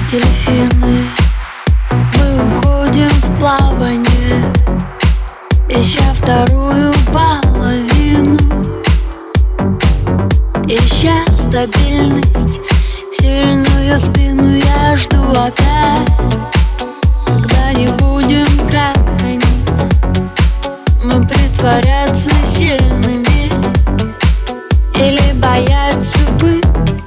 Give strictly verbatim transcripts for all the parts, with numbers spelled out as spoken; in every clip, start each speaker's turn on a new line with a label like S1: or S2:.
S1: дельфины. Мы уходим в плавание, ища вторую половину, ища стабильность, сильную спину. Я жду опять, когда не будем как они. Мы притворяться сильными или бояться быть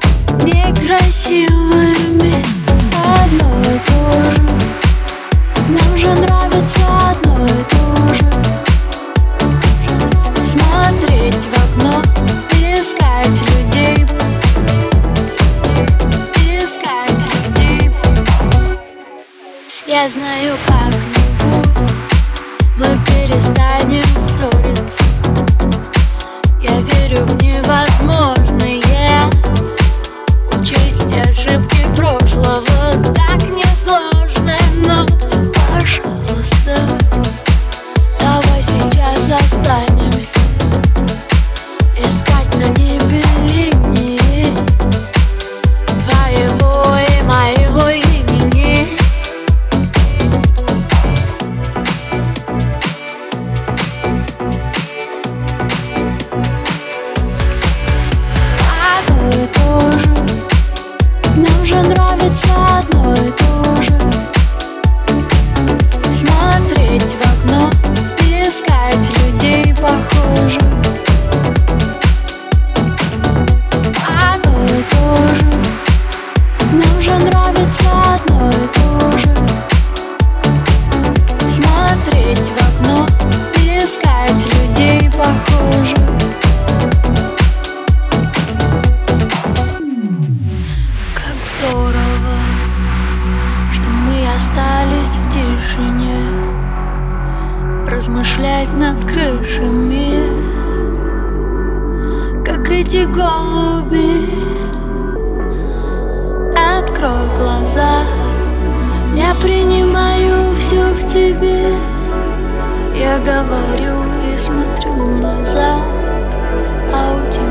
S1: некрасивыми. Одно и то же, нам же нравится одно и то же. Смотреть в окно, искать людей, искать людей. Я знаю, как-нибудь мы перестанем ссориться. Я верю в невозможное, учесть ошибки прошлого так несложно. Но, пожалуйста, давай сейчас останемся, искать на небе линии твоего и моего имени. Одно и то же, нам же нравится одно и то же. Смотреть в окно, искать людей похожих. Одно и то же, нам же нравится одно и то же. Смотреть в окно, искать людей похожих. Как здорово, что мы остались в тишине, размышлять над крышами, как эти голуби. Открой глаза, я принимаю все в тебе. Я говорю и смотрю назад, а у тебя